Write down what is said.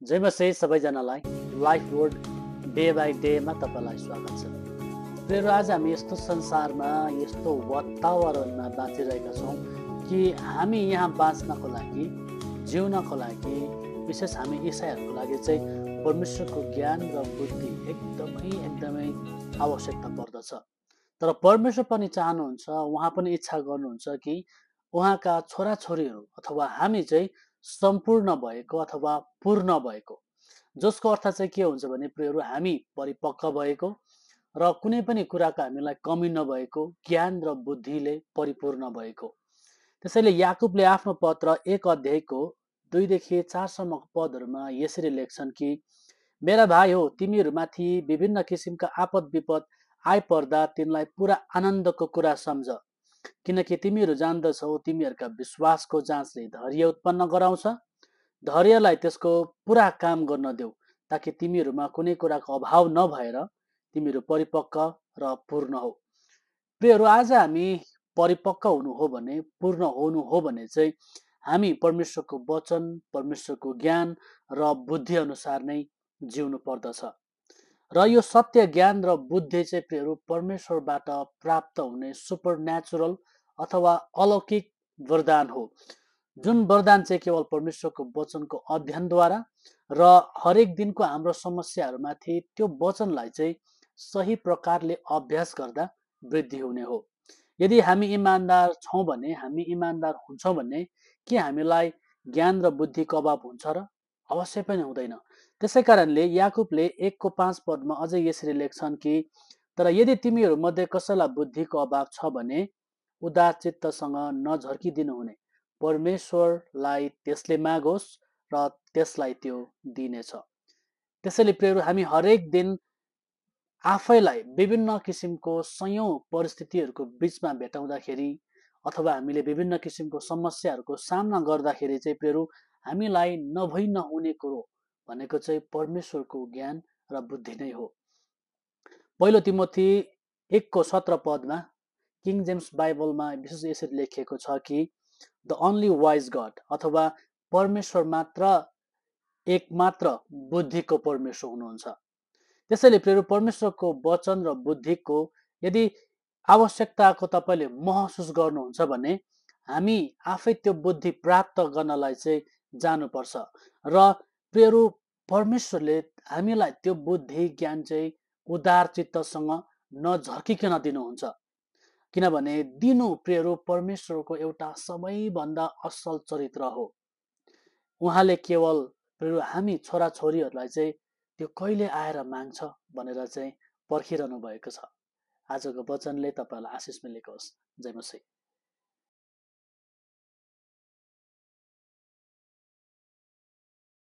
जय मसे सबैजनालाई life road day by डेमा तपाईँलाई स्वागत छ। प्रियहरू, आज हामी यस्तो संसारमा यस्तो वातावरणमा बाँचिरहेका छौँ कि हामी यहाँ बाँच्नको लागि, जिउनको लागि, विशेष हामी इसाईहरूको लागि चाहिँ परमेश्वरको ज्ञान र बुद्धि एकदमै आवश्यकता पर्दछ। तर परमेश्वर पनि चाहनुहुन्छ, उहाँ पनि इच्छा गर्नुहुन्छ कि उहाँका छोराछोरीहरू अथवा हामी चाहिँ सम्पूर्ण भएको अथवा पूर्ण भएको, जसको अर्थ चाहिँ के हुन्छ भने प्रियहरू, हामी परिपक्व भएको र कुनै पनि कुराको हामीलाई कमी नभएको, ज्ञान र बुद्धिले परिपूर्ण भएको। त्यसैले याकुबले आफ्नो पत्र 1 अध्यायको 2 देखि 4 सम्मको पदहरूमा यसरी लेख्छन् कि मेरा भाइ हो, तिमीहरूमाथि विभिन्न किसिमका आपद विपद आइपर्दा तिनलाई पुरा आनन्दको कुरा सम्झ, किनकि तिमीहरू जान्दछौ तिमीहरूका विश्वासको जाँचले धैर्य उत्पन्न गराउँछ। धैर्यलाई त्यसको पुरा काम गर्न देऊ, ताकि तिमीहरूमा कुनै कुराको अभाव नभएर तिमीहरू परिपक्व र पूर्ण हो। प्रियहरू, आज हामी परिपक्व हुनु हो भने, पूर्ण हुनु हो भने चाहिँ हामी परमेश्वरको वचन, परमेश्वरको ज्ञान र बुद्धि अनुसार नै जिउनु पर्दछ। र यो सत्य ज्ञान र बुद्धि चाहिँ प्रियहरू परमेश्वरबाट प्राप्त हुने सुपर नेचुरल अथवा अलौकिक वरदान हो, जुन वरदान चाहिँ केवल परमेश्वरको वचनको अध्ययनद्वारा र हरेक दिनको हाम्रो समस्याहरूमाथि त्यो वचनलाई चाहिँ सही प्रकारले अभ्यास गर्दा वृद्धि हुने हो। यदि हामी इमान्दार छौँ भने, हामी इमान्दार हुन्छौँ भने के हामीलाई ज्ञान र बुद्धिको अभाव हुन्छ र? अवश्य पनि हुँदैन। त्यसै कारणले याकुबले 1को 5 पदमा अझै यसरी लेख्छन् कि तर यदि तिमीहरू मध्ये कसैलाई बुद्धिको अभाव छ भने उदार चित्तसँग नझर्किदिनु हुने, परमेश्वरलाई त्यसले मागोस् र त्यसलाई त्यो दिनेछ। त्यसैले प्रियहरू, हामी हरेक दिन आफैलाई विभिन्न किसिमको सयौं परिस्थितिहरूको बिचमा भेटाउँदाखेरि अथवा हामीले विभिन्न किसिमको समस्याहरूको सामना गर्दाखेरि चाहिँ प्रियहरू, हामीलाई नभई नहुने कुरो भनेको चाहिँ परमेश्वरको ज्ञान र बुद्धि नै हो। पहिलो तिमोथी 1को 17 पदमा किङ जेम्स बाइबलमा विशेष यसरी लेखिएको छ कि द ओन्ली वाइज गड, अथवा परमेश्वर मात्र एकमात्र बुद्धिको परमेश्वर हुनुहुन्छ। त्यसैले प्रियहरू, परमेश्वरको वचन र बुद्धिको यदि आवश्यकताको तपाईँले महसुस गर्नुहुन्छ भने हामी आफै त्यो बुद्धि प्राप्त गर्नलाई चाहिँ जानुपर्छ। र प्रियहरू, परमेश्वरले हामीलाई त्यो बुद्धि ज्ञान चाहिँ उदार चित्तसँग नझर्किकन दिनुहुन्छ, किनभने दिनु प्रियहरू परमेश्वरको एउटा सबैभन्दा असल चरित्र हो। उहाँले केवल प्रियहरू हामी छोराछोरीहरूलाई चाहिँ त्यो कहिले आएर माग्छ भनेर चाहिँ पर्खिरहनु भएको छ। आजको वचनले तपाईँलाई आशिष मिलेको होस्। जय मसीह।